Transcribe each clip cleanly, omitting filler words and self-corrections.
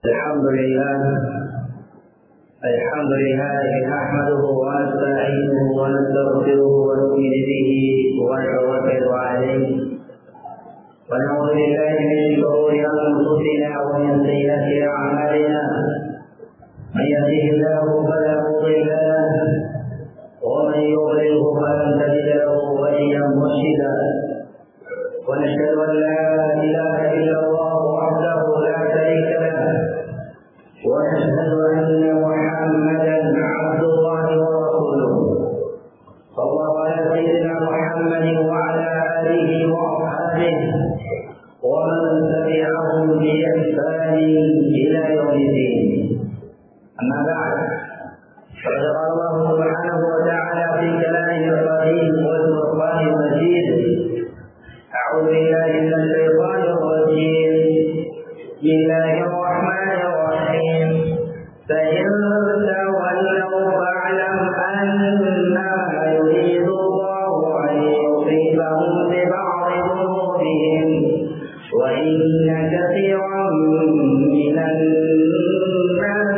الحمد لله نحمده ونستعينه ونستغفره ونؤمن به ونتوكل عليه ونعوذ بالله من شرور انفسنا ومن سيئات اعمالنا من يهده الله فلا مضل له ومن يضلله فلن تجد له وليا مرشدا ونشهد ان لا اله الا الله وحده لا شريك له ونشهد ان محمدا عبد الله ورسوله صلى الله على سيدنا محمد وعلى اله واصحابه ومن تبعهم باحسان الى يوم الدين. اما بعد فقد قال الله سبحانه وتعالى في كلامه القديم والفرقان المجيد: أعوذ بالله من الشيطان الرجيم. بسم الله الرحمن الرحيم. فإن تولوا فاعلم أنما يريد الله أن يصيبهم ببعض ذنوبهم وإن كثيرا من الناس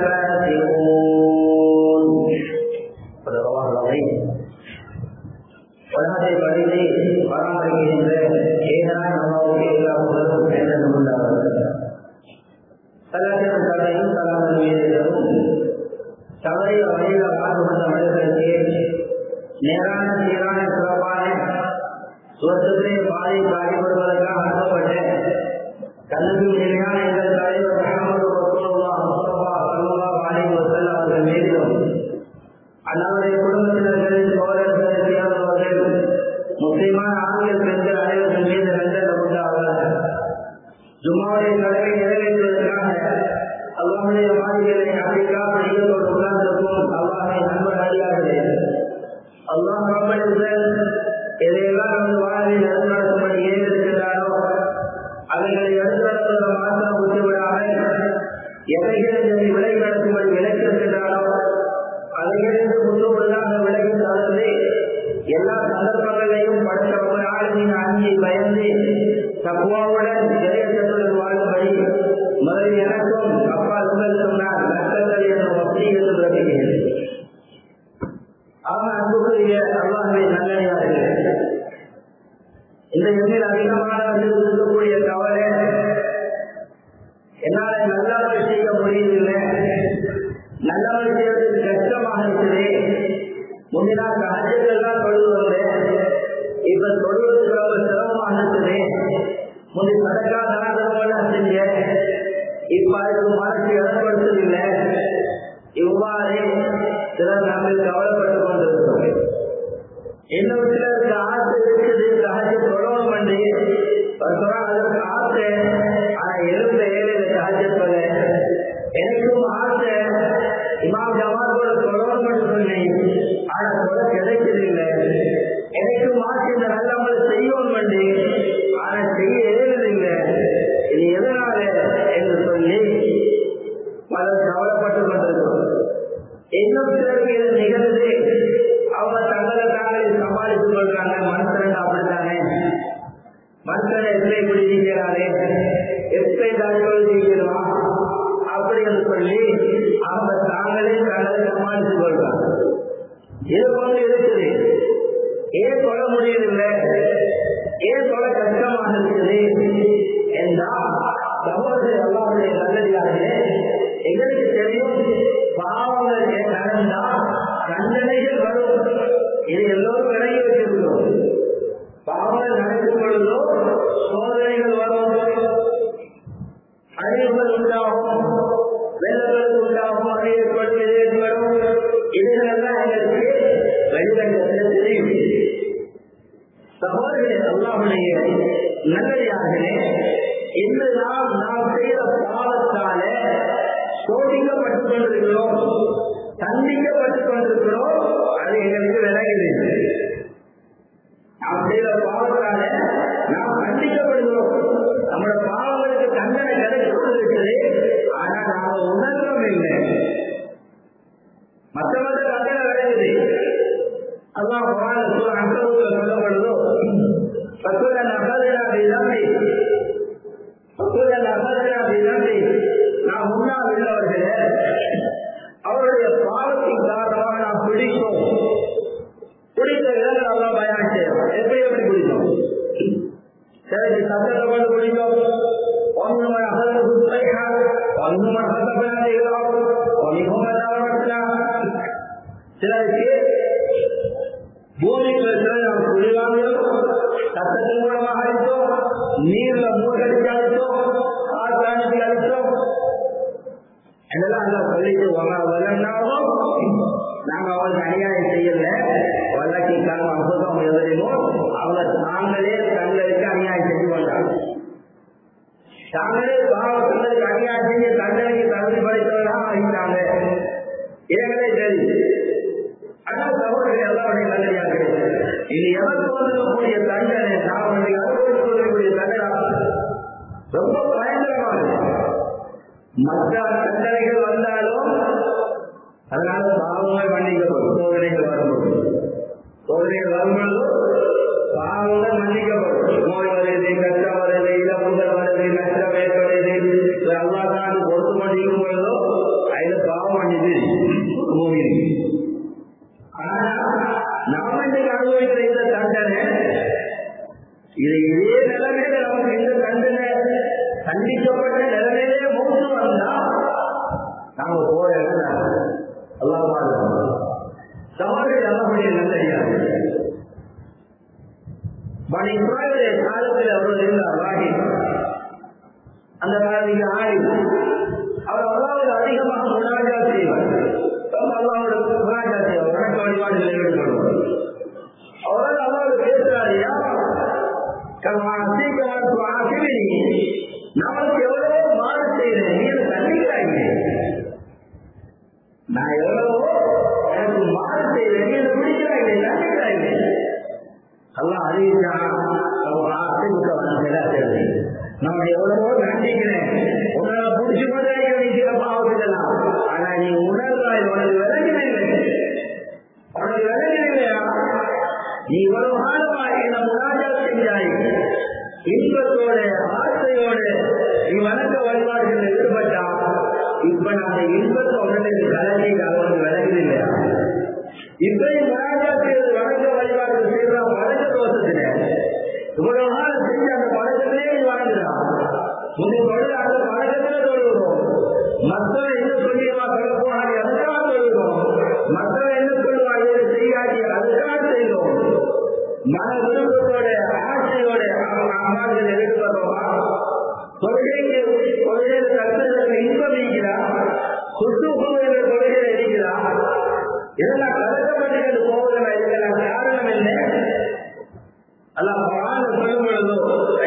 لفاسقون. صدق الله العظيم. உலகத்தை படைத்து பராமரிக்கின்ற ஏதான அல்லாஹ்வுக்கு எல்லா புகழும் என்றும் உண்டாகிறது. சலாத்தின் தலையும் சலாத்தின் மீதும் தவறிய வழியில் வாழ்ந்து வந்த மனிதர்களுக்கு நேரான சீரான சிறப்பான சுவர்க்கத்தை பாதை காட்டிவிடுவதற்காக அனுப்பப்பட்ட கல்வி நிலையான எங்கள் தலைவர் முஹம்மது ரசூலுல்லாஹ் ஸல்லல்லாஹு அலைஹி வஸல்லம் அவர்கள் மீதும் அல்லாஹ்வுடைய குடும்பத்தினர்களின் சோதரர்கள் முஸ்லிமான ஆண்கள் பெண்கள் அனைவர்கள் மீது நன்றல் உண்டாவதாக. ஜும்மாவுடைய கடமை நிறைவேற்றுவதற்காக அல்லாஹ்வுடைய வாதிகளை அமெரிக்காக ஈடுபட்டு உட்கார்ந்திருக்கும் அல்லாஹ்வை நண்பர் அறியார்களே, அல்லாஹ் ரப்பல் எதையெல்லாம் நமது வாழ்வில் எடுத்து நடக்கும்படி ஏற்றிருக்கிறாரோ அவைகளை எடுத்து நடத்துவதை மாத்திரம் விட்டுவிடாமல் எவைகளை விலகி நடக்கும்படி விலக்கிருக்கிறாரோ அவைகளிலிருந்து முற்றுமுழுதாக விலகி தவிர்த்து எல்லா சந்தர்ப்பங்களையும் படைத்த ஆளுமையின் அஞ்சி பயந்து தக்குவாவுடன் இறையத்துடன் வாழும்படி முதலில் எனக்கும் அப்பா உங்களுக்கும் நான் நஷ்டங்கள் என்ற வசதி என்று விளக்குகிறேன். அவன் அன்புக்குரிய அல்லாஹ்வை நல்லடியார்களே, இந்த எண்ணில் அதிகமானவர்கள் இருக்கக்கூடிய கவலை என்னால் நல்லாமல் செய்ய முடியவில்லை, நல்லாமல் செய்வதற்கு கஷ்டமாக இருக்குது. முந்தினால் தஹஜ்ஜுத் தான் தொழுவது, இப்ப தொழுவதற்கு ரொம்ப சிரமமாக இருக்குது. முந்தி சதக்கா தானதெல்லாம் செஞ்சேன், இப்ப அதுக்கு மனசு இடப்படுத்தவில்லை. இவ்வாறு சிலர் நாங்கள் கவலைப்பட்டுக் கொண்டிருக்கிறோம். இன்னும் சிலருக்கு ஆசை இருக்குது, தஹஜ்ஜுத் தொழணும் என்று அதற்கு ஆசை. ஆனா எழுந்த ஏழையில தஹஜ்ஜுத் தொழ எனக்கும் ஆசை, இமாம் ஜமாத்தோட தொழணும் என்று சொன்னேன், ஆனா தொலை கிடைக்கவில்லை. எனக்கும் ஆசை இந்த நல்லவங்களை செய்வோம் என்று, ஆனா செய்ய ஏறதில்லை. இது எதனால என்று சொல்லி பலர் கவலைப்பட்டுக் கொண்டிருக்கிறோம். இன்னும் சிலருக்கு இது நிகழ்ந்து அவங்க தங்களை தாங்களே சமாளித்துக் கொள்றாங்க. மனுஷன் அப்படித்தானே, மனுஷனை எப்படி இப்படி செய்கிறாரே, எப்படி தாங்கள் செய்கிறோம் அப்படி என்று சொல்லி அவங்க தாங்களே தங்களை சமாளித்துக் கொள்றாங்க. இது போன்று இருக்குது. ஏன் சொல்ல முடியவில்லை, ஏன் சொல்ல கஷ்டமாக இருக்குது என்றால் சகோதரர் அல்லாஹ்வுடைய நல்லடியார்களே, எங்களுக்கு தெரியும் பாவங்கள் நடந்தால் தண்டனைகள் வரும். இது எல்லோரும் விலகி வச்சிருக்கிறோம். பாவங்கள் நடக்கும் பொழுதோ சோதனைகள் வரும், அழிவுகள் உண்டாகும், வெள்ளங்கள் உண்டாகும், அறியப்பட்டு வரும். இதுகளெல்லாம் எங்களுக்கு வெளிவட்டத்தில் தெரியும். சகோதரர்களே, அல்லாஹ்வுடைய நல்லடியார்களே, இன்று நாம் செய்த பாவத்தால சோதிக்கப்பட்டுக் கொண்டிருக்கிறோம், தண்டிக்கப்பட்டுக் கொண்டிருக்கிறோம். அது எங்களுக்கு விலகுது. நாம் செய்த பாவத்தால நாம் தண்டிக்கப்படுகிறோம். நம்முடைய பாவங்களுக்கு தண்டனை கிடைத்துக் கொண்டிருக்கிறது. ஆனா நாம உணர்வும் இல்லை. மற்றவங்க தண்டனை விலகுது. அல்லாஹ் குர்ஆனில் சூரா அன்கபூத்ல சொல்லப்படுதோ, ஃபகுலன் அகதுனா பிதம்பி, ஃபகுலன் அகதுனா பிதம்பி, செய்கிறோம். சிலருக்கு பூமிக்கு நாம் குளிராங்களோ சத்தத்தின் மூலமாக அளித்தோம், நீர்ல மூழ்கடிச்சு அளித்தோம், காற்றாணிக்கு அளித்தோம் என்றெல்லாம் சொல்லிட்டு வளர்ந்தாலும் நாங்க அவருக்கு அநியாயம் செய்யல. வல்லக்கி காலம் அற்புதம் எதிரினோ அவங்க தாங்களே தங்களுக்கு அநியாயம் செஞ்சு கொண்டாங்க. தாங்களே பாவங்களுக்கு அநியாயம் செஞ்சு தங்களுக்கு தகுதி படைத்தவர்களாக ஆகிட்டாங்க. இதங்களே தெரியுது. ஆனால் சகோதரர்கள் எல்லாருடைய தண்டனையாக இது எவருக்கு வந்திருக்கக்கூடிய தண்டனை நாம் அனுபவித்துக் கொள்ளக்கூடிய தண்டனை ரொம்ப பயங்கரமானது. மற்ற தண்டனைகள் வந்தாலும் அதனால பாவங்கள் மன்னிக்கப்படும். சோதனைகள் வரும்போது பாவங்கள் மன்னிக்கப்படும். நோய் வருது, கஷ்டம் வருது, இழப்புகள் வருது, நஷ்டம் ஏற்படுது, அல்லாஹ் பொறுத்து மன்னிக்கும் பொழுதோ அதுல பாவம் மன்னிச்சு பூமி. ஆனா நாம இன்றைக்கு அனுபவிக்கிற இந்த தண்டனை இதே நிலைமையில நமக்கு இந்த தண்டனை கண்டிக்கப்பட்ட நிலைமையிலே மூச்சு வந்தா நாம போற சவால்கள் எல்லாருடைய நல்லடியாது. பனி இஸ்ராயேலுடைய காலத்தில் அவர்கள் இருந்தார் ராகி. அந்த காலத்தில் ஆடி அவர் அல்லாஹ்வை அதிகமாக முனாஜா செய்வார். அல்லாஹ்வோட முனாஜா செய்வார், வணக்க வழிபாடுகளை ஈடுபடுவார். அவரால் அல்லாஹ் பேசுறாரியா நமக்கு எவ்வளவோ மாறு செய்யறேன், நீ தண்டிக்கிறாங்க. நான் எவ்வளவோ எனக்கு மாறு செய்யறேன், நீ பிடிக்கிறாங்க, தண்டிக்கிறாங்க. எல்லாம் அறிவிச்சான். நான் எவ்வளவோ நண்டிக்கிறேன், உன்னால பிடிச்சி கொண்டே நினைக்கிற பாவத்துலாம். ஆனா நீ உணர்வாய், உனக்கு விளங்கினீங்க, உனக்கு விளங்கினீங்களா? நீ இவ்வளவு காலமாக என்ன முன்னாடியா செஞ்சாய், இன்பத்தோட ஆசையோட நீ வணக்க வழிபாடுகள் ஈடுபட்டா. இப்ப நான் இன்பத்தை உடனே கலனை அவனுக்கு விளங்கினீங்களா? இப்பயும் முன்னாடியா செய்வது வணக்க வழிபாடுகள் செய்யறா வணக்க தோசத்துல இவ்வளவு நாள் செஞ்சு அந்த பழக்கத்திலே நீ வணங்குறான். உனக்கு அந்த பழக்கத்துல தொழுகிறோம். மற்றவன் என்ன சொல்லியமா சொல்லப்போனாடி அதுக்காக தொழுகிறோம். மற்றவன் என்ன சொல்லுவாங்க செய்யாடி அதுக்காக செய்கிறோம். மன விருப்பத்தோட ஆசையோட அம்மாக்கள் எடுக்கிறோமா? கொள்கைக்கு கொள்கையில் கருத்துக்களுக்கு இன்பம் இருக்கிறார், சுற்றுப்புற கொள்கையில் இருக்கிறார். இதெல்லாம் கலக்கப்பட்டு போவதில்லை. இதெல்லாம் காரணம் இல்லை. அல்லாஹ் குர்ஆன் சொல்லும் பொழுதோ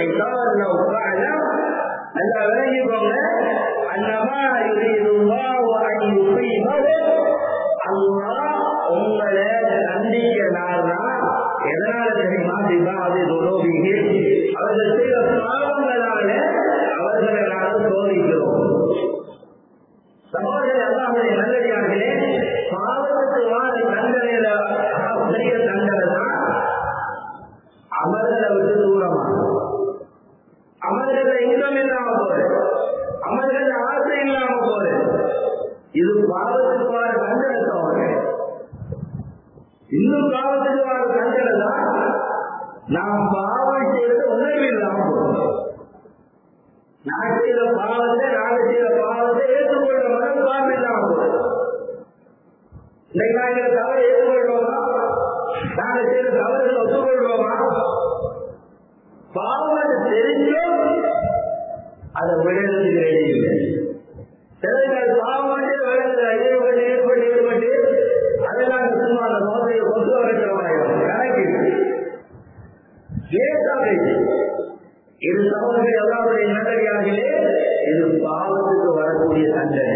நல்லா விளங்கிக்கோங்க. அன்னமா யுரீதுல்லாஹு அன் யுஸீபஹு, அல்லாஹ் உங்களை தண்டிக்க நாடுறான். எதனால தெரியுமா? பிபாதி துனூபிஹி, அவர்கள் செய்த பாவங்களால அவர்களை நாங்கள் சோதிக்கிறோம். சகோதரர்களே, அல்லாஹ்வுடைய நல்லடியார்களே, பாவத்துக்கு வாழ தண்டனையில பெரிய தண்டனை தான் அமர்களை விட்டு தூரமா, அமர்களை இன்பம் இல்லாம போது, அமர்கள் ஆசை இல்லாம போது. இது பாவத்துக்கு வாழ தண்டனை தவறு. இன்னும் பாவத்துக்கு வாழ தண்டனை தான் நாம் பாவம் செய்வது உணர்வு இல்லாம போதும். நான் செய்த பாவத்தை ஏற்றுக்கொள்ள மனப்பான்மை இல்லாம போதும். இன்னைக்கு நாங்கள் தவறு ஏற்றுக்கொள்வோமா? நாங்கள் செய்த தவறுகளை ஒத்துக்கொள்வோமா? பாவம் தெரிஞ்சும் அதை விடுறதுக்கு வெளியில்லை. சிலர்கள் பாவம் ஈடுபட்டு அதெல்லாம் சும்மா அந்த நோக்கையை கொண்டு வைக்கிறவாயிரம் கணக்கு இது சமூகத்தில் எல்லாருடைய நல்லடியார்களே, இது பாவத்துக்கு வரக்கூடிய தண்டனை.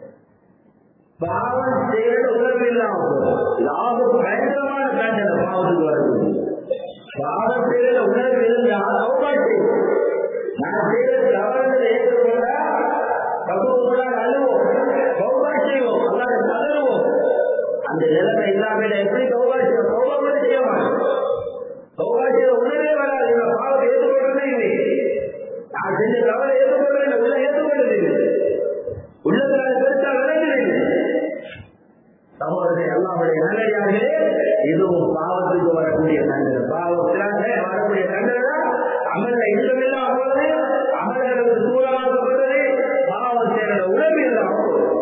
பாவம் செய்யற உணர்வு இல்லாமல் இது ஆபத்து பயங்கரமான தண்டனை. பாவத்துக்கு வரக்கூடிய பாவம் செய்யற உணர்வு இருந்தால் அவகாட்சி நான் செய்யற தவறுகளை ஏற்றுக்கொண்டா பகுதிகளால் அழுவோம், சௌபாய் செய்வோம், அல்லாத தளருவோம். அந்த நிலைமை இல்லாமல் எப்படி சௌபாய் செய்வோம்? சௌபாய் செய்ய மாட்டோம். சௌபாய் செய்ய உணர்வே வராது. பாவத்தை ஏற்றுக்கொள்றதே இல்லை. நான் செஞ்ச தவறை ஏற்றுக்கொள்றேன், உள்ள ஏற்றுக்கொள்றது இல்லை, உள்ளத்துல பெருசா விளைகிறது. சகோதரர்களே, அல்லாஹ்வுடைய நல்லடியார்களே, இதுவும் பாவத்துக்கு வரக்கூடிய தண்டனை. பாவத்தினால வரக்கூடிய தண்டனை அமல்ல இன்பமில்லாம போறது, அமல்களுக்கு தூரமாக போறது, பாவம் செய்யற உணர்வு இல்லாமல் போறது.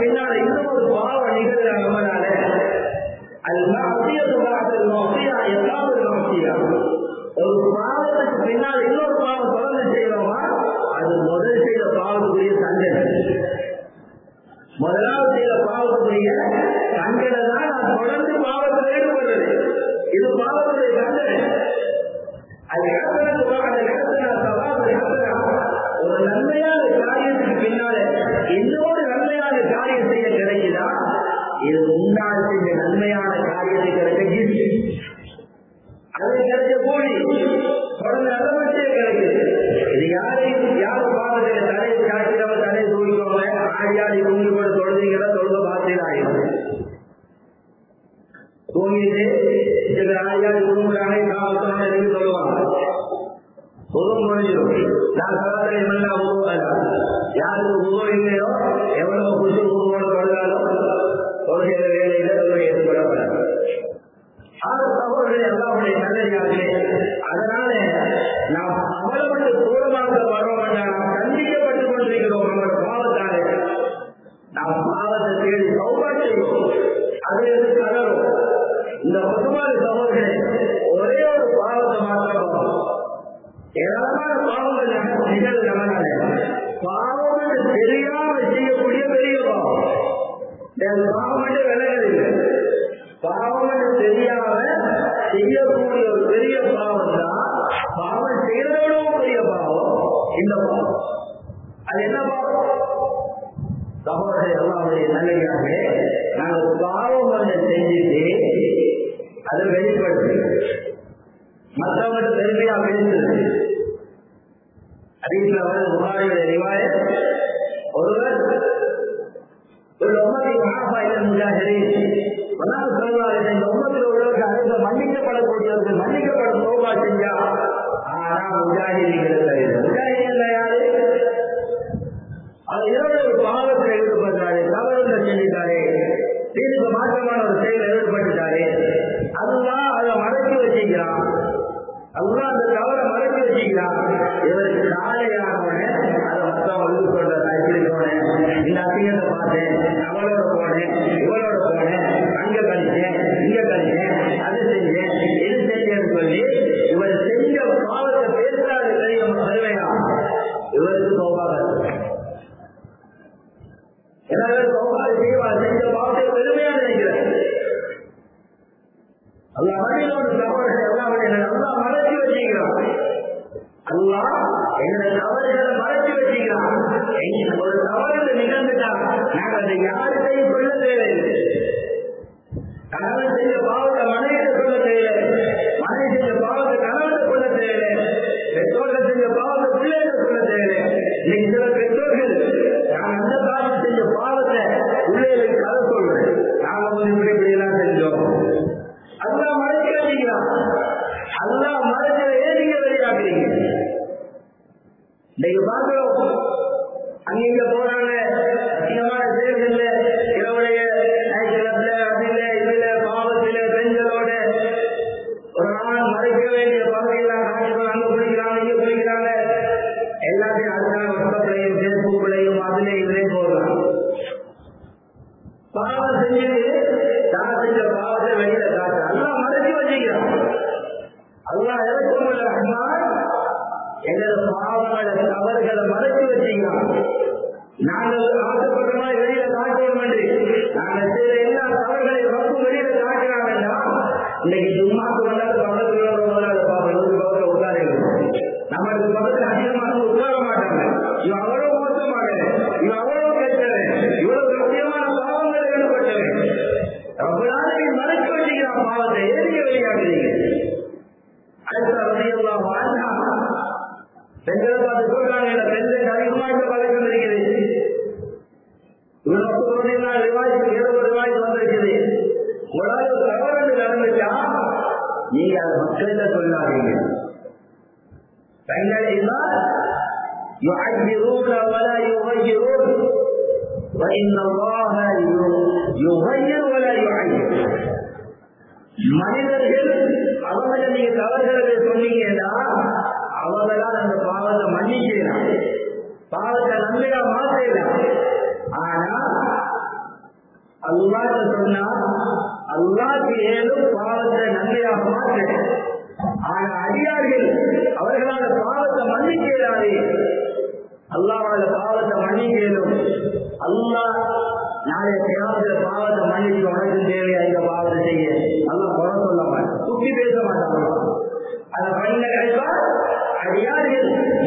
பின்னால இன்னும் ஒரு பாவம் நிகழ்கிற நம்மளால ஒரு பாவத்துக்கு பின்னால் இன்னொரு பாவம் தொடர்ந்து செய்யறோமா அது முதல் செய்த பாவத்துக்குரிய தண்டனை. முதலாவது செய்த பாவத்துக்குரிய தண்டனை தான் நான் தொடர்ந்து பாவத்தில் ஈடுபடுறது. இது பாவத்துடைய தண்டனை. அது ஒரு நன்மையான காரியத்துக்கு பின்னால இன்னொரு நன்மையான காரியம் செய்ய கிடைக்குதா இது முன்னால் செஞ்ச நன்மையான காரியத்தை கிடைக்க அது கிடைச்ச கூலி தொடர்ந்து அளவற்றே கிடைக்குது. இது யாரும் பாவத்தில் தலையை சாட்சியாம தலையை தூக்கிக்கோங்க ஆடியாடி தூங்கி கூட தொழுதிங்களா தொழுத பார்த்து தூங்கிட்டு சில ஆடியாடி தூங்குறாங்க காவல்துறை சொல்லுவாங்க உதவும் முடிஞ்சிடும். நான் சராசரி மல்லா உருவாங்க யாருக்கு உதவும் இல்லையோ எவ்வளவு புது உருவோட தொழுதாலும் தொழுகிற வேலையில தொழுகை ஏற்படப்படாது. சகோதரர்கள் எல்லாருடைய நல்லதாகவே அதனால நாம் அமலப்பட்டு தூரமாக வரோம் நாம் கண்டிக்கப்பட்டுக் கொண்டிருக்கிறோம். நம்மளோட பாவத்தாலே நாம் பாவத்தை தேடி சௌபா செய்வோம். அதிலிருந்து கலரும். இந்த பொதுவான சகோதரர்களே ஒரே ஒரு பாவத்தை மாத்திரம் ஏராளமான பாவங்கள் நிகழ்கிறனால பாவம் என்று தெரியாமல் செய்யக்கூடிய பெரிய பாவம். பாவம் என்று விலகதில்லை. பாவம் என்று தெரியாம செய்யக்கூடிய ஒரு பெரிய பாவம் தான் பாவம் செய்யறதோட பெரிய பாவம் இந்த பாவம். அது என்ன பாவம்? சகோதரர் எல்லாருடைய நல்லையாகவே நாங்கள் பாவம் ஒன்றை செஞ்சுட்டு அதை வெளிப்படுத்து மற்றவங்க பெருமையா பேசுறது. அதீஸ்ல வந்து புகாரியுடைய ரிவாயத் ஒருவர் ஒரு உம்மத்தை மகாபாயில முஜாஹிரீன் வல்லாஹ் சொல்வாரு இந்த உம்மத்தில் உள்ளவர்கள் அனைவரும் மன்னிக்கப்படக்கூடியவர்கள் மன்னிக்கப்படும் தௌபா செஞ்சா ஆனா முஜாஹிரீன்களை தவிர முஜாஹிரீன்ல யாரு அது இரவு ஒரு பாவத்தில் ஈடுபட்டாரு தவறுகள் செஞ்சுட்டாரு தீர்க்கு மாற்றமான ஒரு செயல் ஈடுபட்டுட்டாரு அதுதான் அதை மறைச்சு வச்சுக்கிறான். அதுதான் அந்த தவறை மறைச்சு வச்சுக்கிறான். இவருக்கு நாளையானவனே அதை மொத்தம் சொல்றதா இப்படி போனேன் இந்த அசிங்கத்தை பார்த்தேன் அவளோட போனேன் இவளோட போனேன் அங்க கழிச்சேன் இங்க கழிச்சேன் அது செஞ்சேன் இது செஞ்சேன்னு சொல்லி இவர் செஞ்ச பாவத்தை பேசுறாரு தெரியும் வருவையா இவருக்கு சோபாக எனவே சோபாக செய்வா செஞ்ச பாவத்தை பெருமையா நினைக்கிறேன். அல்ல மனிதனோட தவறுகள் எல்லாமே நல்லா மறைச்சு வச்சுக்கிறான். அல்லா எங்களை தவறுகளை மறைச்சு வச்சுக்கிறான். ஒரு தவறு நிகழ்ந்துட்டா நாங்கள் அதை யாருக்கையும் சொல்ல தேவையில்லை. கணவன் செஞ்ச பாவத்தை மனைவியை சொல்ல தேவையில்லை. மனைவி செஞ்ச பாவத்தை கணவனை சொல்ல தேவையில்லை. பெற்றோர்கள் செஞ்ச பாவத்தை பிள்ளைகள் சொல்ல தேவையில்லை. இன்னைக்கு சில பெற்றோர்கள் நான் அந்த காலம் செஞ்ச பாவத்தை பிள்ளைகளுக்கு கதை சொல்றேன். நாங்கள் வந்து இப்படி எல்லாம் செஞ்சோம். அதெல்லாம் மறைச்சு வச்சுக்கிறான். அதெல்லாம் மறைச்சதை ஏன் நீங்க வெளியாக்குறீங்க? இன்னைக்கு பார்க்கிறோம் அங்க போறாங்க அதிகமான செயல்கள்ல இரவுடைய நைட்ல அதில இதுல பாவத்தில பெண்களோட ஒரு நாள் மறைக்க வேண்டிய பகுதியெல்லாம் காட்டுகள் அங்க குளிக்கிறாங்க இங்க குளிக்கிறாங்க எல்லாத்தையும் அதுக்கான வெப்பத்திலையும் பேஸ்புக்லையும் அதுல இதுலையும் போடுறாங்க. பாவம் செஞ்சுட்டு தான் செஞ்ச பாவத்தை வெளியில காட்டு எல்லாம் மறைச்சு வச்சுக்கிறான். அல்லாஹ் இறக்கும் ரஹ்மான் எங்களோட பாவங்களை தவறுகளை மறைச்சு வச்சுக்கிறான். நாங்கள் ஆசைப்பட்டமா வெளியில காட்டுவோம் என்று நாங்கள் செய்த எல்லா தவறுகளையும் ரப்பு வெளியில காட்டினா வேண்டாம். இன்னைக்கு சும்மாக்கு வந்தால் பக்கத்தில் உட்கார நம்மளுக்கு பக்கத்தில் அதிகமாக உட்கார மாட்டாங்க. இவன் அவ்வளவு மோசமாக இவன் அவ்வளவு கேட்கிறேன் இவ்வளவு முக்கியமான பாவங்கள் ஈடுபட்டவன் ரப்பனாலே மறைச்சு வச்சுக்கிறான். பாவத்தை எதுக்கு வெளியாடுறீங்க? அடுத்த ரலியல்லாஹு அன்ஹா பெண்களை பார்த்து சொல்றாங்க பெண்கள் அதிகமாக பழக்கம் இருக்கிறது. இவ்வளவு ரிவாய்க்கு ஏதோ ரிவாய்க்கு வந்திருக்குது. உங்களால் தவறு நடந்துச்சா நீங்க அதை மக்கள்கிட்ட சொல்லாதீங்க. பெண்கள் يعبرون ولا يغيرون وإن الله يغير ولا يعير. மனிதர்கள் அவங்களை நீங்க தவறுகளை சொன்னீங்கன்னா அவங்களால் அந்த பாவத்தை மன்னிக்கலாம், பாவத்தை நம்பிக்கை மாற்றலாம். ஆனா அல்லாஹ் சொன்னா அல்லாஹ்க்கு ஏதும் பாவத்தை நன்மையாக மாற்ற. ஆனா அடியார்கள் அவர்களால் பாவத்தை மன்னிக்கிறாரே, அல்லாஹ்வால பாவத்தை மன்னிக்கலும். அல்லாஹ் நாளைய கியாமத்துல பாவத்தை மன்னிச்சு உனக்கு தேவையா இந்த பாவத்தை செய்ய அல்லாஹ் குறை சொல்ல மாட்டான், சுத்தி பேச மாட்டான். அதை பண்ண அடியார்கள்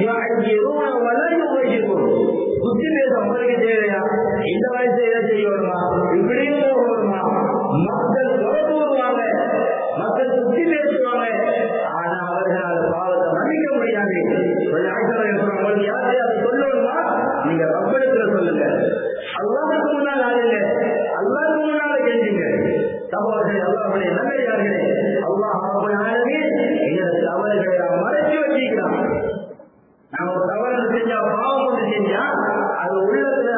சுத்தி பேச உங்களுக்கு தேவையா, இந்த வயசு எதை செய்யணுமா, இப்படியும் போகணுமா, மக்கள் குறைத்து வருவாங்க, மக்கள் சுத்தி பேசுவாங்க. ஆனா அவர்களால் பாவத்தை மன்னிக்க முடியாது. உங்களுக்கு யாரு அதை சொல்லணுமா, நீங்க ரப்பெடுக்கிற சொல்லுங்க, அல்லாஹ்வுக்கு முன்னால் ஆளுங்க, அல்லாஹ்வுக்கு முன்னால கெஞ்சுங்க. சகோதரர்களே, அல்லாஹ்வுடைய நல்லடியார்களே, அல்லாஹ் ரப்பல் ஆலமீன் எங்களோட தவறுகளை மறைச்சு வச்சிருக்கிறான். நாம ஒரு தவறு செஞ்சா, பாவம் ஒன்று செஞ்சா, அது உள்ளத்துல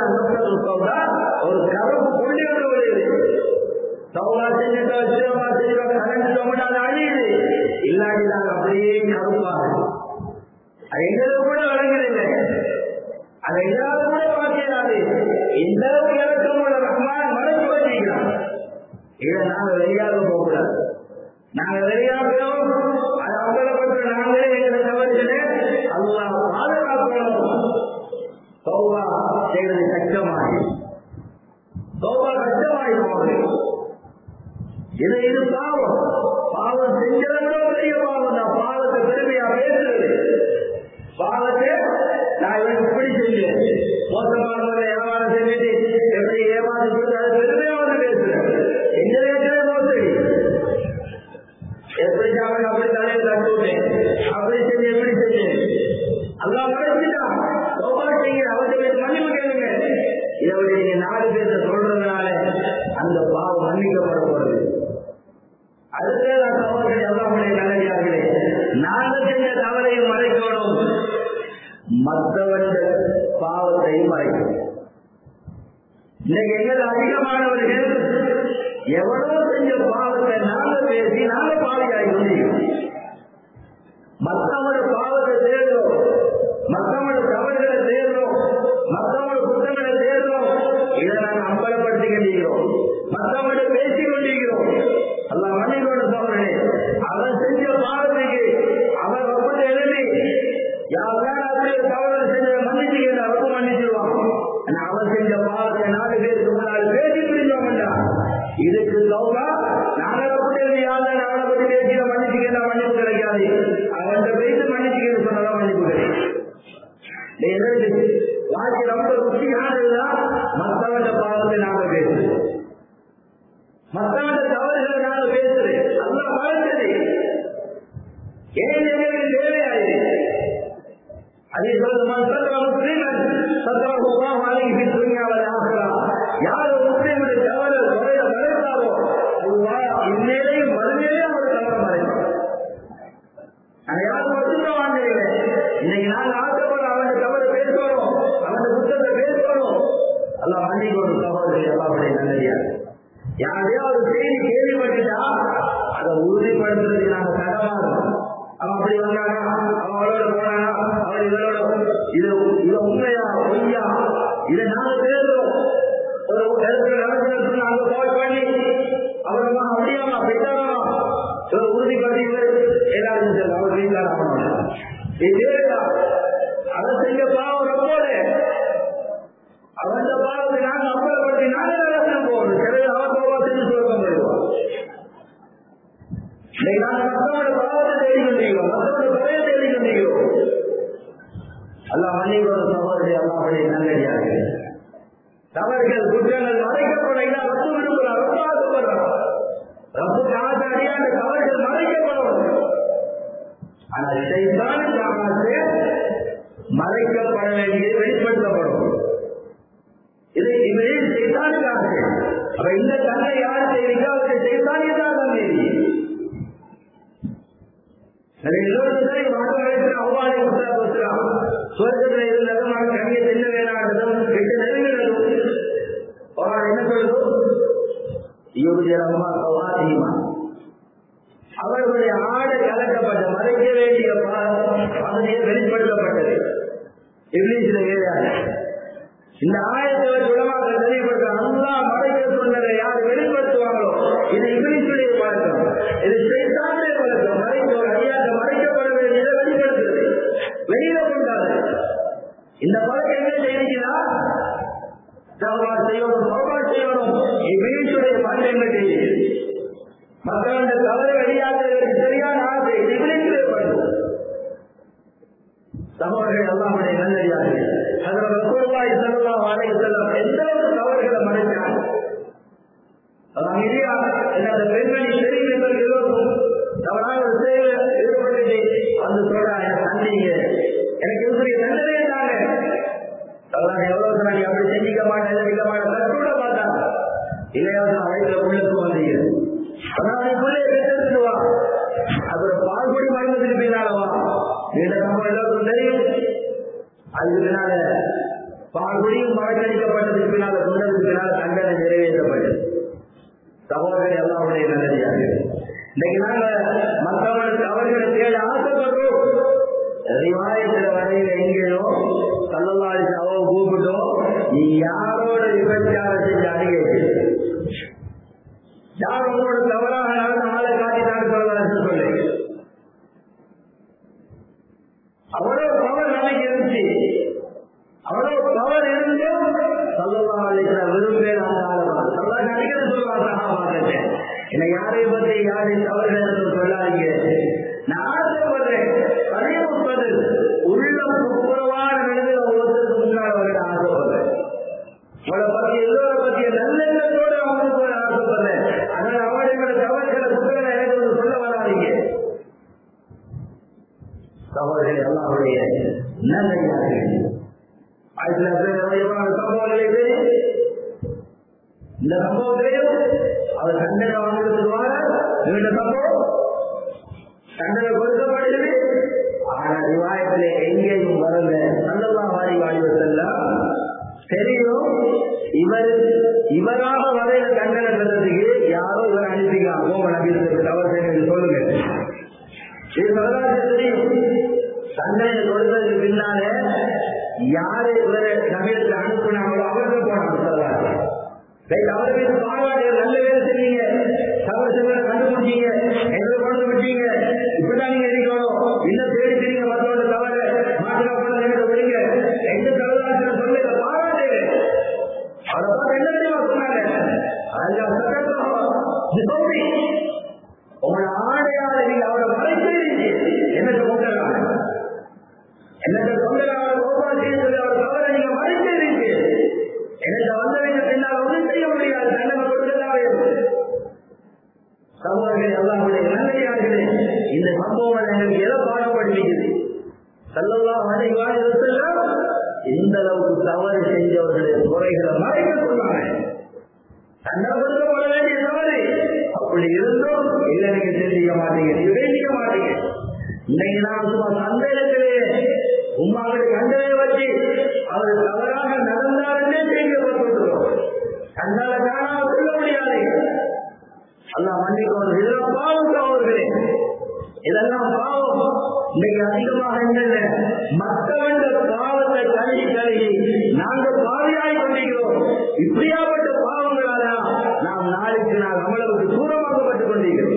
ஒரு கருப்பு கொண்டு வந்து வருது. சௌகா செஞ்சுட்டா வச்சுமா செஞ்சா கரண்ட் அழியுது, இல்லாட்டி நாங்கள் அப்படியே கருப்பாங்க. அது எங்களுக்கு கூட வழங்குதில்லை, அதை எல்லாரும் கூட பார்க்கிறாரு. இந்த இலக்கணோட ரஹ்மான் மறைச்சு வச்சிருக்கிறான். இதை நாங்கள் வெளியாக போகக்கூடாது. நாங்கள் வெளியாகிறோம், அதை அம்பலப்பட்ட நாங்களே எங்களை தவறுகளை அல்லாஹ் பாதுகாக்கணும். தௌபா செய்வது கஷ்டமாகி, தௌபா கஷ்டமாகி போகுது. இது பாவம், பாவம் செஞ்சதோ பெரிய பாவம் தான். பாவத்தை பெருமையா பேசுறது, பாவத்தை நான் இப்படி செஞ்சேன், மோசமான வியாபாரம் செஞ்சுட்டு எப்படி ஏமாந்து அது பெருமையா வந்து பேசுறேன். எங்க பேசுறே மோசடி, எப்படி சாப்பிட அப்படி தலையில் தட்டுவேன், அப்படி செஞ்சு எப்படி செஞ்சேன், அல்லாஹ் மறைச்சிட்டான். தௌபா செய்ய அவசியம், மன்னிப்பு கேளுங்க. இதை நீங்க 4 பேரை சொல்றதுனால அந்த பாவம் மன்னிக்கப்படப்படுது. அதுக்கு சகோதரர்களே, அல்லாஹ்வுடைய நல்லடியார்களே, நாங்கள் செஞ்ச தவறையும் மறைக்கணும், மற்றவர்கள் பாவத்தையும் மறைக்கணும். இன்னைக்கு எங்கள் அதிகமானவர்கள் எவ்வளவு செஞ்ச பாவத்தை நாங்கள் பேசி நாங்கள் பாவியாகி கொண்டிருக்கிறோம். மற்றவங்களோட பாவத்தை தேடுறோம், மற்றவங்களோட தவறுகளை தேடுறோம், மற்றவங்களோட குற்றங்களை தேடுறோம். இதை நாங்கள் அம்பலப்படுத்தி கொண்டிருக்கிறோம், மற்றவங்களோட பேசிக் கொண்டிருக்கிறோம். அல்லாஹ் மன்னிக்கோட சோழனே, அவன் செஞ்ச பாவத்துக்கு அவன் ரொம்ப எழுதி யாரெல்லாம் அப்படியே தவறு செஞ்ச மன்னிச்சுக்கிற ரொம்ப மன்னிச்சிருவான். அவன் செஞ்ச பாவத்தை 4 பேருக்கு முன்னால் பேசி புரிஞ்சோம்டா. இதுக்கு சௌகா நாங்கள் அப்படி யாரும் அவனை பற்றி பேசிய மன்னிச்சுக்கிற மன்னிப்பு கிடைக்காது. அவன் பேசி மன்னிச்சுக்கிற சொன்னதான் மன்னிப்பு கிடைக்கும். வாழ்க்கை ரொம்ப ருச்சியானதுதான் மற்றவன் பாவத்தை நாங்கள் பேசுறோம், மற்றவன் தவறுகளை நாங்கள் பேசுறேன். அல்லாஹ் மறைச்சது ஏன் எங்களுக்கு தேவையாயிரு. அதே சொல்லுமான் யார் முஸ்லிமுடைய தவறு குறைய மறைத்தாரோ அல்லாஹ் இந்நிலையும் மறுமையிலே அவர் தவறு மறைப்பார். நாங்கள் யாரும் மட்டும்தான் வாழ்ந்தீங்க. இன்னைக்கு நாங்கள் ஆசைப்பட அவன் தவறு பேசுவோம், அவன் புத்தகத்தை பேசுவோம். அல்லாஹ் மன்னிக்கோடு சகோதரி, அல்லாஹ்வுடைய நல்லடியார். யாரையாவது செய்தி கேள்விப்பட்டுட்டா அதை உறுதிப்படுத்துறதுக்கு நாங்கள் கடமா இருக்கோம். அவன் அப்படி வந்தானா, அவன் அவளோட போனானா, அவன் இவளோட இது உண்மையா பொய்யா, இதை நாங்கள் பேசுறோம். ஒரு இடத்துல நாங்கள் கால் பண்ணி அவரமா அப்படியாமா பெற்றாரா உறுதிப்படுத்தி எல்லாரும் அவர் வீட்டாராம அதை செஞ்ச பாவம் ரொம்போட அவன் பாவத்தை நாங்கள் அம்பலப்படுத்தி நாங்கள் அரசு போகணும். சில அவர் போவா செஞ்சு சொல்ல முடியும். நாங்கள் மற்றவங்களோட பாவத்தை தேடி கொண்டிருக்கிறோம், மற்றவங்களோட குறைய தேடி கொண்டிருக்கிறோம். அல்லாஹ் மன்னிக்கோட சகோதரி, அல்லாஹ்வுடைய நல்லடியார்கள். தவறுகள் குற்றங்கள் மறைக்கப்பட ரப்பு விரும்புகிறார், ரொம்ப ஆசைப்படுறார். ரப்பு காசாடியா அந்த தவறுகள் மறைக்கப்படும். ஆனால் ஷைத்தானுக்கு ஆசை மறைக்கப்பட வேண்டியது வெளிப்படுத்தப்படும். இது ஷைத்தானுக்கு ஆசை. அப்ப இந்த தன்மை யார் செய்வீங்க, அவருக்கு ஷைத்தானிய தான் தன்மை. அவ்வாறு சொர்க்கத்தில் இருந்ததும் அவன் கண்ணியை செல்ல வேணாண்டதும் விட்டு நெருங்கினதும் என்ன சொல்றோம், அவர்களுடைய ஆடை கலக்கப்பட்ட மறைக்க வேண்டிய பகுதியை வெளிப்படுத்தப்பட்டது. இங்கிலீஷ்ல வேலையாக இந்த ஆயத்தை உலமாக தெளிவுபடுத்த அல்லாஹ் மறைக்க சொன்னதை யார் வெளிப்படுத்துவாங்களோ இது இபிலிசுடைய பழக்கம், இது சைத்தானுடைய பழக்கம். மறைக்கப்பட வேண்டியதை வெளிப்படுத்துறது, வெளியில கொண்டாது. இந்த பழக்கம் என்ன செய்யுதுன்னா செய்யணும். இபிலிசுடைய பழக்கம் செய்யுது. மக்களுடைய தவறு வெளியாக்குவதற்கு சரியான ஆசை இபிலிசுடைய பழக்கம். சகோதரர்கள் அல்லாஹ்வுடைய நல்லடியார்களே, ஹஜ்ரத் ரசூலுல்லாஹி ஸல்லல்லாஹு அலைஹி வஸல்லம் எந்த ஒரு தவறுகளை மறைச்சாங்க. அந்த பெண்மணி தெரியும் என்பவர்களும் தவறான ஒரு செயலில் ஈடுபட்டு வந்து சொல்றாங்க, எனக்கு தந்தீங்க, எனக்கு இருக்கிற தண்டனையே தாங்க. தவறான எவ்வளவு சொன்னாங்க, அப்படி செஞ்சிக்க மாட்டேன் செஞ்சிக்க மாட்டேன் கட்டோட பார்த்தாங்க. இல்லையாவது அழைக்கிற உள்ளுக்கு வந்தீங்க, அதனால எடுத்துவா அப்புறம் பால்குடி மரணத்துக்கு பின்னாலவா இந்த நம்ம எல்லாருக்கும் தெரியும். அதுக்கு பின்னால பால்குடியும் மறக்கடிக்கப்பட்டதுக்கு பின்னால சொன்னதுக்கு பின்னால தண்டனை நிறைவேற்றப்பட்டது. சகோதரர்கள் எல்லாருடைய நல்லதாக இன்னைக்கு நாங்க மற்றவர்களுக்கு அவர்களை தேட ஆசைப்படுறோம். ரிவாயத்துல வரையில எங்கேயோ ஸல்லல்லாஹு அலைஹி வஸல்லம் கூப்பிட்டோம், நீ யாரோட விபச்சாரம் செஞ்ச அடிக்கடி யார் உங்களோட தவறாக நடந்த ஆளை காட்டினான்னு சொல்லலாம் சொல்லு. அவ்வளவு பவர் நமக்கு இருந்துச்சு, அவ்வளவு பவர் இருந்தும் ஸல்லல்லாஹு அலைஹி வஸல்லம் விரும்பே நான் ஆளலாம் சொல்லலாம். அடிக்கடி சொல்லுவாங்க சஹாபாக்கள், என்னை யாரையும் பற்றி யாரையும் தவறு சொல்லாதீங்க, நான் ஆசைப்படுறேன் அறிவுப்பது உள்ளம் துப்புரவான நிலையில் ஒருத்தருக்கு முன்னால் வர ஆசைப்படுறேன். அவளை பற்றி எல்லோரை பற்றிய நல்லெண்ணத்தோடு அவங்களுக்கு ஆசைப்படுறேன். அதனால அவளுடைய தவறுகளை குற்றங்களை எனக்கு சொல்ல வராதீங்க. சகோதரர்கள் அல்லாஹ்வுடைய நல்லடியார்களே, சம்பவங்களை இந்த சம்பவத்திலையும் அவர் தண்டனை வாங்கிருவாங்க. இந்த சம்பவம் தண்டனை கொடுக்கப்படுகிறது. ஆனால் ரிவாயத்திலே எங்கேயும் வரல ஸல்லல்லாஹு அலைஹி வஸல்லம் தெரியும் இவராக வரையில தண்டனை பெறதுக்கு யாரோ இவர் அனுப்பிக்கலாம் கோமன் அப்படின்னு தவறு செய்ய சொல்லுங்க. இது வரலாற்று தெரியும். தண்டனை கொடுத்ததுக்கு பின்னால யாரு இவரை சமயத்தில் அனுப்பினாங்களோ அவர்கள் போனாங்க சொல்லலாம். அவர் மீது பாராட்டு நல்ல வேலை செஞ்சீங்க, தவறு செஞ்ச கண்டுபிடிச்சீங்க, எங்களை கொண்டு விட்டீங்க, இப்படிதான் நீங்க இருக்கணும், இன்னும் தேடி தெரியுங்க மற்றவங்க தவறு மாற்றா பண்ண விடுங்க, எங்க தலைவராக சொல்ல பாராட்டு. அதை பார்த்து என்ன தெரியுமா சொன்னாங்க, உங்களோட ஆடையாள நீங்க அவரை மறைச்சிருக்கீங்க, என்னத்தை கொண்டாங்க என்னத்தை கொண்டாட அவர் தவறை நீங்க மறைச்சிருக்கீங்க, எனக்கு வந்தவங்க பின்னால் ஒன்றும் செய்ய முடியாது, தண்டனை கொடுக்கவே. சகோதரர்கள் அல்லாஹ்வுடைய நல்லடியார்களே, இந்த சம்பவம் எங்களுக்கு எதை பாடப்படுகிறது? ஸல்லல்லாஹு அலைஹி வஸல்லம் இந்த அளவுக்கு தவறு செஞ்சவர்களுடைய குறைகளை மறைக்க சொன்னாங்க. தண்டனை கொடுக்கப்பட வேண்டிய தவறு அப்படி இருந்தும் இல்லை நீங்க செஞ்சிக்க மாட்டீங்க, நீங்க வேண்டிக்க மாட்டீங்க. இன்னைக்கு நான் சும்மா சந்தேகத்திலேயே உமாவுடைய கண்டனை வச்சு அவர் தவறாக நடந்தாருன்னே செய்யப்பட்டிருக்கிறோம். கண்டால காணாம சொல்ல முடியாது. அல்லாஹ் மன்னிக்கணும். இதெல்லாம் பாவம் சகோதரர்களே, இதெல்லாம் பாவம். இன்னைக்கு அதிகமாக என்னென்ன மற்றவர்கள் பாவத்தை கழுகி நாங்கள் பாவியாய் கொண்டிருக்கிறோம். இப்படியாப்பட்ட பாவங்களால நாம் நாளுக்கு நாள் நம்மளுக்கு தூரமாக்கப்பட்டுக் கொண்டிருக்கிறோம்.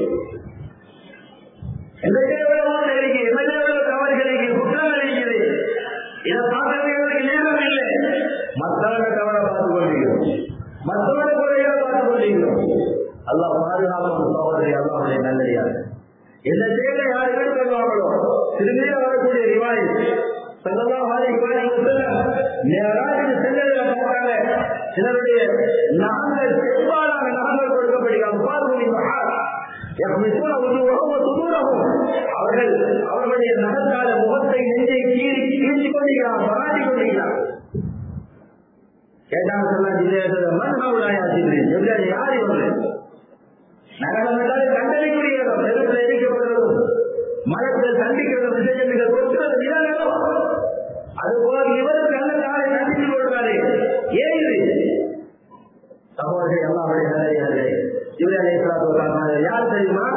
தவறுகளுக்கு குற்றங்கள் இருக்கிறது. இதை பார்க்கறதுக்கு நேரம் இல்லை. மற்றவங்க தவறை பார்த்துக் கொண்டிருக்கிறோம், மற்றவங்க குறைகளை பார்த்துக் கொண்டிருக்கிறோம். அல்லாஹ் பாதுகாப்பு சகோதரி அல்லாஹ்வுடைய நல்லடியாக இந்த செயலை யார் எடுத்துள்ளார்களோ திரும்பியே வரக்கூடிய ரிவாய் ஸல்லல்லாஹு அலைஹி வஸல்லம் மிஅராஜில் சென்றதை பார்த்தாங்க. சிலருடைய நாங்கள் செவ்வாறான நாங்கள் கொடுக்கப்படுகிறார் அவர்களுடைய நகத்தால முகத்தை நெஞ்சை கீழ்ச்சி கொண்டிருக்கிறார், பராட்டி கொண்டிருக்கிறார். கேட்டாங்க யார் இவர்கள்? நகரம் என்றால் கண்டனைக்குரிய நெருப்பில் எரிக்கப்படுறதும் மரத்தில் தண்டிக்கிறதும் விஷயங்கள் கொடுக்கிறது நிலங்களும் அதுபோல இவர் கண்ணத்தாரை நம்பிக்கை கொள்றாரு. ஏன் இது சகோதரர்கள் எல்லாருடைய நிலையாரு இவரை யார் தெரியுமா?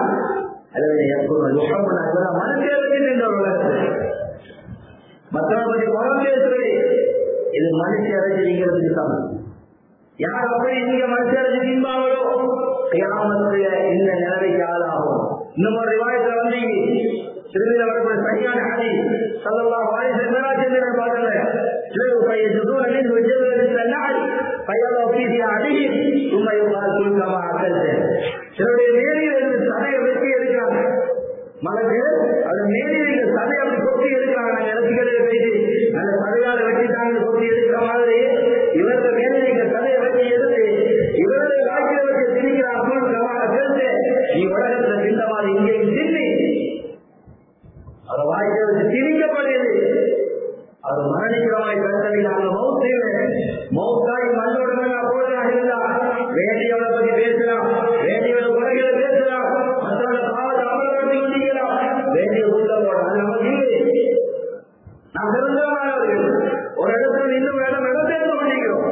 மனசேவத்தில் என்ற உலகத்தில் மற்றவர்களுடைய மனம் பேசுறது இது மனுஷ அரைச்சிருக்கிறதுக்கு சமம். யார் அப்படி நீங்க மனுஷ அரைச்சி தின்பாங்களோ கியாமத்துல இந்த நிலைமைக்கு ஆளாகும். இன்னும் ஒரு ரிவாயத்துல வந்தீங்க திருவிழா வரக்கூடிய சரியான ஹதீஸ் ஸல்லல்லாஹு அலைஹி வஸல்லம் மேராஜில் பார்க்கல சிலர் பையதுன மின் வஜ்ஹல் ஸன்னாஹி ஃபயலா ஃபீஹி அடிஹி ثم يقال كل كما اكلت. சிலருடைய மேனியில் சதையை வெட்டி எடுக்கிறாங்க. மலக்கு அது மேனியில் சதையை அப்படி கொத்தி எடுக்கிறாங்க. நாங்கள் இறச்சிக்கடையில் போயிட்டு அந்த சதையால் வெட்டிட்டாங்க கொத்தி எடுக்கிற மாதிரி இவരുടെ மேனியில் சதையை வெட்டி எடுத்து இவருடைய வாக்கிய வச்சு திணிக்கிறான். குல் கமா அகல்த, நீ உலகத்துல தின்ன மாதிரி இங்கேயும் தின்னி அதை வாய்க்க வச்சு திணிக்கப்படுது. அது மரணிக்கிறவங்களை கருத்தடி நாங்கள் மௌத்தாய் மண்ணோட போடுறாங்க இருந்தா வேண்டியவளை பத்தி பேசலாம், வேண்டியவளை குறைகளை பேசலாம், மற்றவங்க பாவத்தை அமல்படுத்தி கொண்டிருக்கலாம், வேண்டிய கூட்டத்தோட அது நமக்கு இல்லை. நாம் நிரந்தரமானவர்கள் ஒரு இடத்துல இன்னும் இடம்பெயர்ந்து கொண்டிருக்கிறோம்.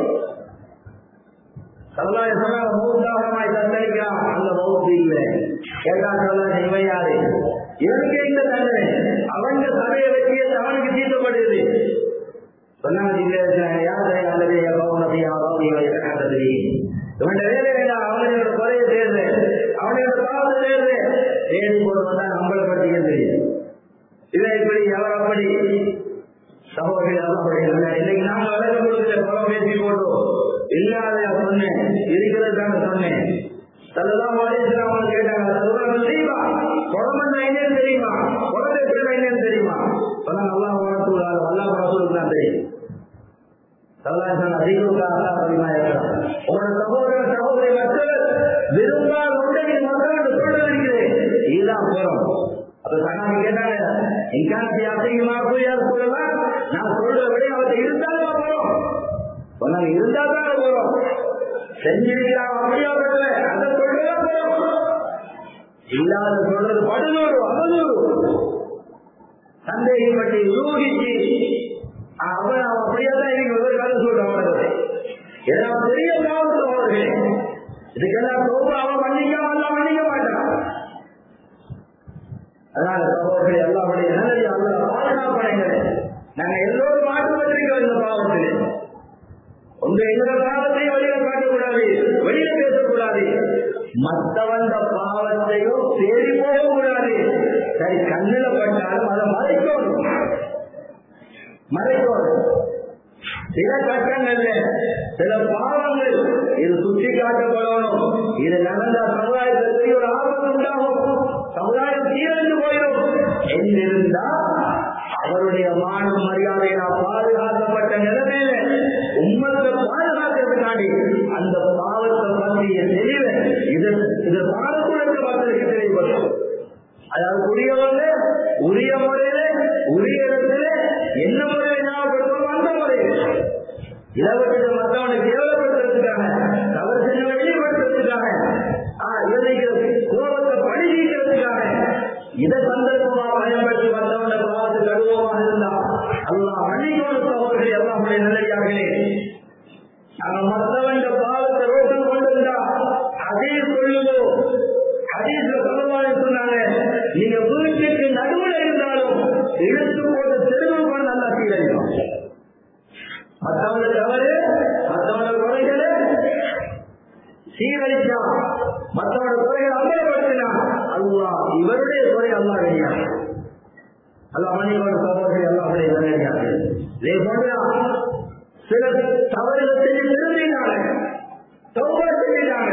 சமுதாய சொன்னால் மௌத்தாகமாய் தத்தளிக்கலாம். அந்த மௌத்து இல்லை. கேட்டால் இவையாரு இவனுக்கு இந்த தண்டனை அவங்க சபையை வச்சு அவனுக்கு தீர்க்கப்படுது. சொன்னாங்க இவன் வேலை வேண்டாம், அவனோட குறைய தேர்வு, அவனோட பாவத்தை தேர்வு தேடி போட்டு வந்தா நம்மளை பற்றிக்க தெரியும். இதை இப்படி அவர் அப்படி சகோதரர்கள் இன்னைக்கு நாங்கள் வழக்கு கொடுக்கல குளம் பேசி போட்டோம். இல்லாத சொன்னேன், இருக்கிறதுக்காக சொன்னேன். சல்லல்லாஹு அலைஹி வஸல்லம் அவங்க கேட்டாங்க, தெரியுமா குளம் என்னன்னு தெரியுமா, குளத்தை பேர் என்னன்னு தெரியுமா? சொன்னாங்க அல்லாஹ் வரத்துள்ளாரு, அல்லாஹ் வரத்துக்கு தான் தெரியும். உங்களோட சகோதர சகோதரி மக்கள் விரும்பால் உண்டகின் மக்கள் என்று சொல்லிருக்கிறேன். இதுதான் போறோம். அப்ப சனாமி கேட்டாங்க, இன்காசி அசையுமா யார் சொல்லலாம், நான் சொல்ற விட அவர்கிட்ட இருந்தாலும் போறோம். சொன்னாங்க இருந்தா தான் போறோம். செஞ்சிருக்கிறான் அப்படியா சொல்லல, அதை சொல்லதான் போறோம். இல்லாத சொல்றது 11 அவதூறு சந்தேகப்பட்டு யூகிச்சு அவன் அப்படியாதான் இன்னைக்கு ஒரு காலம் சொல்றான். ஏதாவது பெரிய காலம் அவர்கள் இதுக்கெல்லாம் ரொம்ப அவன் மன்னிக்க மாட்டான். அதனால சகோதரர்கள் எல்லாருடைய நல்ல அல்ல பாதுகாப்படைங்கள். நாங்க எல்லோரும் மாற்று வச்சிருக்கோம். இந்த பாவத்திலே உங்க எந்த பாவத்தையும் வெளியில காட்டக்கூடாது, வெளியில பேசக்கூடாது, மற்றவந்த பாவத்தையும் தேடி போகக்கூடாது. சரி, கண்ணில பட்டாலும் அதை மறைக்கணும். சில கட்டங்கள்ல சில பாவங்கள் இது சுற்றி காட்டப்படணும். இது நடந்த சமுதாயத்திற்கு ஒரு ஆபத்து உண்டாகும், சமுதாயம் சீரழிந்து போயிடும் என்றிருந்தா அவருடைய மானம் மரியாதை நான் பாதுகாக்கப்பட்ட நிலைமையில உம்மத்தை பாதுகாக்கிறதுக்காண்டி அந்த பாவத்தை பற்றிய தெளிவு இது பாடக்குழந்தை மக்களுக்கு தெளிவுபடும். அதாவது உரியவங்க உரிய முறையில உரிய இடத்துல என்ன முறையை ஞாபகப்படுத்தணும் அந்த முறையில் இலவசத்தை மற்றவனை கேவலப்படுத்துறதுக்காக தவறு செஞ்சவனை வெளிப்படுத்துறதுக்காக கோபத்தை பழி நீக்கிறதுக்காக இதை சந்தர்ப்பமாக பயன்படுத்தி மற்றவனை பார்த்து கடுவமாக இருந்தா அல்லாஹ் மன்னிக்கோடு சகோதரர்கள் எல்லாம் நல்லடியார்களே. நாங்கள் மற்றவன் பாவத்தை ரோஷம் கொண்டிருந்தா அதே சொல்லுதோ ஹதீஸ்ல சொல்லவாறு சொன்னாங்க, நீங்க வீட்டுக்கு நடுவில் இருந்தாலும் இழுத்து போட்டு தெருவு கூட நல்லா சீரழிக்கும். மற்றவங்க தவறு மற்றவங்க குறைகளை சீரழிச்சா மற்றவங்க குறைகள் அம்பலப்படுத்தினா அல்லாஹ் இவருடைய குறை அல்லாஹ் கிடையாது. அல்லாஹ் மன்னிக்கோட சகோதரர்கள் எல்லாருடைய நல்லடியார்கள். இதே போன்றா சில தவறுகள் செஞ்சு திரும்பினாங்க, தௌபா செஞ்சிட்டாங்க.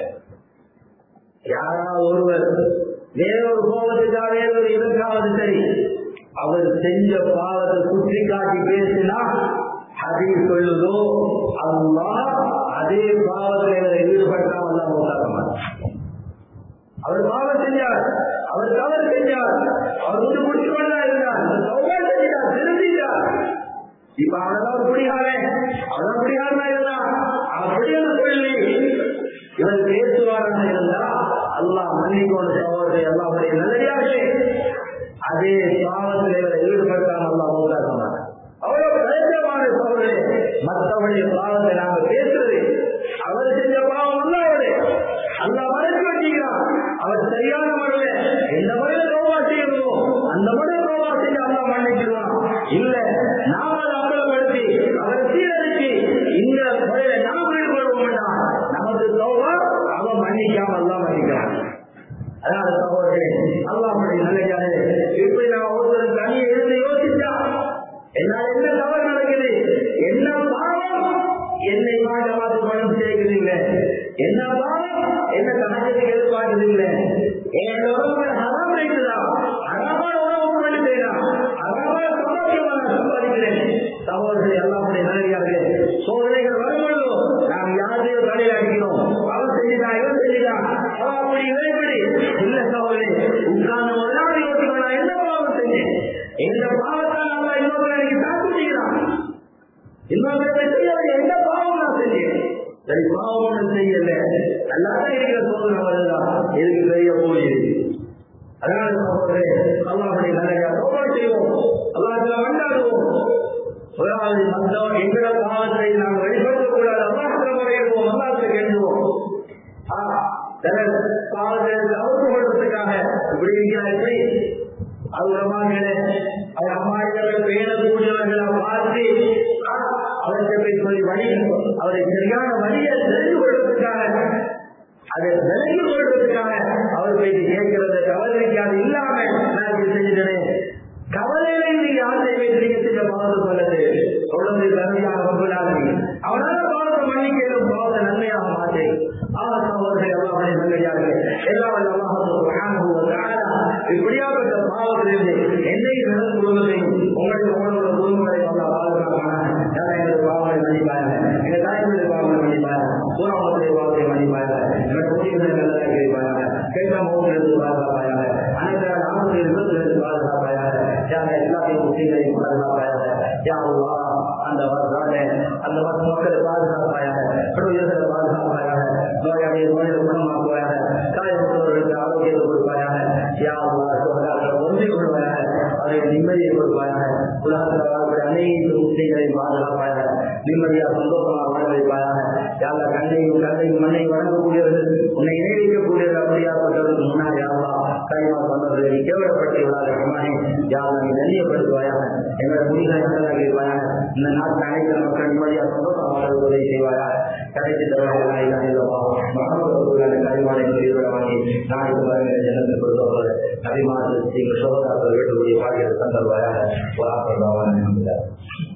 யாராவது ஒருவர் வேறொரு கோபத்துக்காக வேறொரு இதற்காவது சரி அவர் செஞ்ச பாவத்தை குற்றி காட்டி பேசினா ஹதீஸ் சொல்லுதோ அல்லாஹ் அதே பாவத்தில் ஈடுபட்டால் அல்லாஹ் உண்டாக்க மாட்டார். அவர் பாவம் செஞ்சார், அவர் தவறு செஞ்சார், அவர் வந்து முடிச்சு கொண்டா இருந்தார், தௌபா செஞ்சார், திரும்பிட்டார். இப்ப அவனதான் குடிகாரன், அவன் குடிகாரனா இருந்தான், அப்படின்னு சொல்லி இவன் பேசுவாராக இருந்தா அல்லாஹ் மன்னிக்கோடு சகோதரர்கள் எல்லாருடைய நல்லடியார்களே. அதே பாவத்தில் இவரை ஈடுபட்டால் அல்லாஹ் உண்டாக்க மாட்டார். அவ்வளவு பயங்கரமான சகோதரர்களே, மற்றவருடைய பாவத்தை நாங்கள் பேசுறது அவர் செஞ்ச பாவம் அல்லாஹ்வுடைய அல்லாஹ் மறைச்சு வச்சுக்கிறான். அவர் சரியான முறையில எந்த முறையில தௌபா செய்யணுமோ அந்த முறையில் தௌபா செஞ்சு அல்லாஹ் மன்னிச்சிடுவான். இல்ல நாம அதை அம்பலப்படுத்தி அவரை என்னை மாற்றமாத்து பணம் சேர்க்குறீங்க, என்ன பாவம் என்ன கணக்கு எதிர்பார்க்குறீங்க, என் உறவு ஹராம் வைத்துதான் ஹராமான உறவு பண்ணி செய்யலாம், ஹராமான சந்தோஷமா நான் சம்பாதிக்கிறேன். சகோதரர்கள் எல்லாருடைய நல்லடியார்களே, சோதனைகள் வரும்பொழுதோ நாம் யாரையும் தலையில் அடிக்கிறோம், அவன் செஞ்சுதான் இவன் செஞ்சுதான் அவன் அப்படி இவன் இல்ல சகோதரே, உட்கார்ந்து ஒரு நாள் யோசிக்க நான் என்ன பாவம் செஞ்சேன், எந்த பாவத்தால் நம்ம இன்னொரு எனக்கு தாக்கு செய்யலாம், இன்னொரு செய்ய எந்த பாவம் நான் செஞ்சேன், சரி பாவம் ஒன்றும் செய்யல அல்லாதான் இருக்கிற சோதனை வருதான் எதுக்கு செய்ய போகுது. அதனால சகோதரே அல்லாஹ்வுடைய நல்லடியார் தௌபா செய்வோம், அல்லாஹ்விடம் மன்றாடுவோம். முதலாவது மந்தம் என்கிற பாவத்தை நாம் வெளிப்படுத்தக்கூடாது, அல்லாஹ்விடம் முறையிடுவோம், அல்லாஹ்விடம் கேட்போம். பாவத்தை தவிர்த்து கொள்வதற்காக இப்படி இருக்கிறார்கள் அதுமாக அவர் அம்மாயிரங்கள் பேணக்கூடியவர்களை பார்த்து அவற்றை சொல்லி வழி அவரை சரியான வழியை தெரிந்து கொள்வதற்காக அதை விலகி கொள்வதற்காக அவர் போய் கேட்கிறது கவலைக்காது இல்லாம நான் இது செஞ்சுட்டேன். கவலையில நீங்க யாரை வைத்திருக்க செஞ்ச பாவத்தை சொல்லது தொடர்ந்து கருமையாக கொள்ளாது அவனால பாவத்தை மன்னிக்கலும் பாவத்தை நன்மையாக மாற்றேன். அவர்கள் எல்லாமே நல்லையார்கள் எல்லாம் இப்படியாப்பட்ட பாவத்திலிருந்து என்னைக்கு நடந்து குடும்பத்தையும் உங்களுடைய உங்களோட குடும்பங்களை எங்களுக்கு பாவங்களை மன்னிப்பாங்க, எங்க தாய்மொழி பாவங்களை மன்னிப்பாங்க, பூராமத்துடைய பாவத்தை மன்னிப்பாங்க, எங்க குடிகளை நல்லதாக கிடைப்பாங்க, கேட்காம ஊரிலிருந்து பாதுகாப்பாயாக, அனைத்து நாமத்தின் விபத்திலிருந்து பாதுகாப்பாயாக, எல்லாத்தையும் குட்டிகளையும் பாதுகாப்பாயாக, அந்த அந்த மக்களை பாதுகாப்பாயாக, பாதுகாப்பாயாக, நோயாளியை நோயை குணமாக்குவாயாக, காயப்பட்டவர்களுக்கு ஆரோக்கியத்தை கொடுப்பாயாக, ஒன்றிக் கொள்வாயாக, அதை நிம்மதியை கொடுப்பாயாக, உலகத்தில் வாழக்கூடிய அனைத்து முஸ்லிம்களையும் பாதுகாப்பாயாக, நிம்மதியாக சந்தோஷமாக வாழ வைப்பாயாக. யாரா கண்ணையும் மண்ணையும் வழங்கக்கூடியவர்கள் உன்னை இணைவிக்கக்கூடியவர்கள் அப்படியாப்பட்டவர்களுக்கு முன்னாடி யாரா கைமா சொன்னவர்களை கேவலப்படுத்தி விடாத பெருமானே யாரா நீ கண்ணியப்படுத்துவாயாக, எங்களை முடிகளை நல்லதாக இருப்பாயாக, இந்த நாட்டில் அனைத்து மக்கள் நிம்மதியாக சந்தோஷமாக வாழ உதவி செய்வாயாக. கடைசி தருவாயாக கைமானை வாங்கி நாளைக்கு வருகிற ஜனத்தை பொறுத்தவர்கள் அபிமான சோதனை வீட்டுடைய பாடிய சந்தர்வாயாக